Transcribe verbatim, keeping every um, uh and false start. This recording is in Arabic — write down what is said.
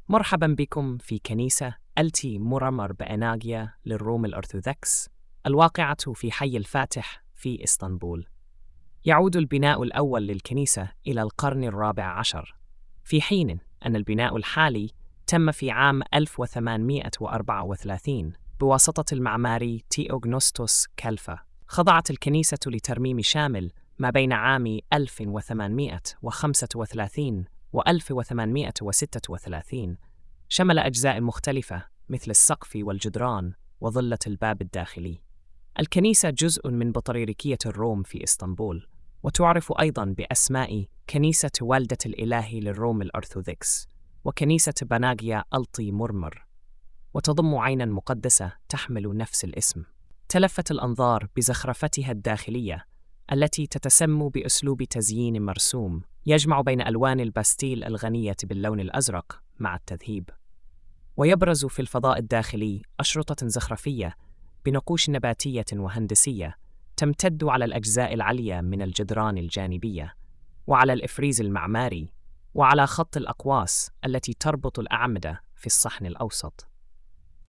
مرحبا بكم في كنيسة ألتي مرمر بأناغيا للروم الأرثوذكس الواقعة في حي الفاتح في إسطنبول. يعود البناء الأول للكنيسة إلى القرن الرابع عشر، في حين أن البناء الحالي تم في عام ألف وثمانمائة وأربعة وثلاثين بواسطة المعماري تيوغنوستوس كالفا. خضعت الكنيسة لترميم شامل ما بين عام ألف وثمانمائة وخمسة وثلاثين و ألف وثمانمائة وستة وثلاثين، شمل أجزاء مختلفة مثل السقف والجدران وظلة الباب الداخلي. الكنيسة جزء من بطريركية الروم في إسطنبول، وتعرف أيضاً بأسماء كنيسة والدة الإله للروم الأرثوذكس وكنيسة بناغيا ألتي مرمر، وتضم عيناً مقدسة تحمل نفس الاسم. تلفت الأنظار بزخرفتها الداخلية التي تتسم بأسلوب تزيين مرسوم يجمع بين ألوان الباستيل الغنية باللون الأزرق مع التذهيب، ويبرز في الفضاء الداخلي أشرطة زخرفية بنقوش نباتية وهندسية تمتد على الأجزاء العليا من الجدران الجانبية، وعلى الإفريز المعماري، وعلى خط الأقواس التي تربط الأعمدة في الصحن الأوسط.